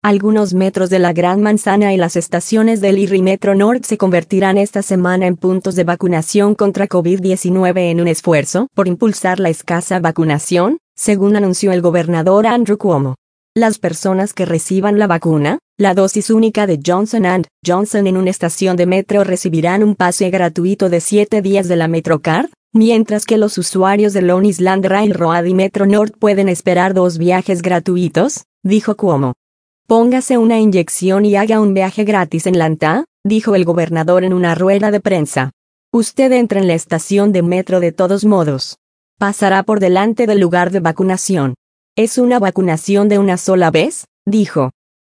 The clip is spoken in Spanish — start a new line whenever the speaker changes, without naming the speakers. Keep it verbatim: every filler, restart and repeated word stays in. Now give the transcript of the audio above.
Algunos metros de la Gran Manzana y las estaciones del I R I Metro Norte se convertirán esta semana en puntos de vacunación contra COVID diecinueve en un esfuerzo por impulsar la escasa vacunación, según anunció el gobernador Andrew Cuomo. Las personas que reciban la vacuna, la dosis única de Johnson and Johnson en una estación de metro recibirán un pase gratuito de siete días de la MetroCard, mientras que los usuarios de Long Island Railroad y Metro North pueden esperar dos viajes gratuitos, dijo Cuomo. Póngase una inyección y haga un viaje gratis en Lanta, dijo el gobernador en una rueda de prensa. Usted entra en la estación de metro de todos modos. Pasará por delante del lugar de vacunación. ¿Es una vacunación de una sola vez?, dijo.